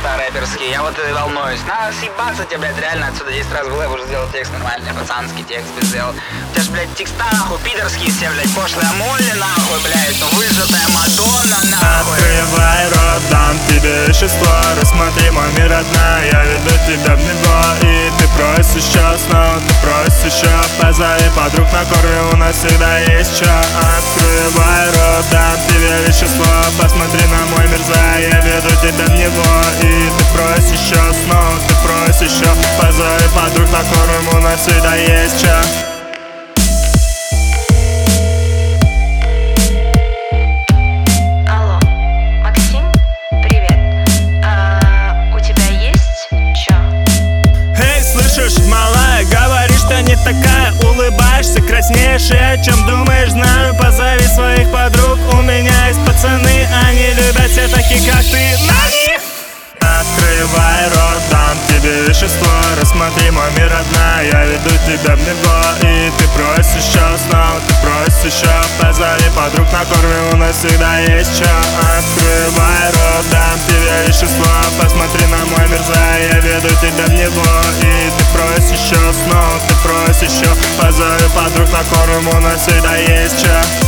места рэперские. Я вот и волнуюсь. Надо съебаться тебе, блядь, реально отсюда 10 раз было, я уже сделал текст нормальный, пацанский текст бы сделал. У тебя ж, блядь, текста нахуй пидорские все, блядь, пошлая Молли нахуй, блядь, ну выжатая Мадонна нахуй. Открывай рот, дам тебе вещество. Рассмотри мой мир, родная, я веду тебя в него. И ты просишь еще снова, ты просишь еще. Позови подруг на корме, у нас всегда есть чё. Открывай рот, дам тебе вещество. Посмотри на мой мир, я веду тебя в него. И ты просишь еще снова, ты просишь еще. Позови подруг на корме, у нас всегда есть чё. Малая, говоришь, что не такая. Улыбаешься, краснеешь, и о чем думаешь, знаю. Позови своих подруг, у меня есть пацаны. Они любят все такие, как ты. Нани! Открывай рот, дам тебе вещество. Рассмотри мой мир, родная, я веду тебя в него. И ты просишь еще снова, ты просишь еще. Позови подруг на корме, у нас всегда есть чё. Открывай рот, дам тебе вещество. Посмотри на мой мир, я веду тебя в него. И ты просишь еще снова, ты просишь еще. Позови подруг на корм, у нас всегда есть чё.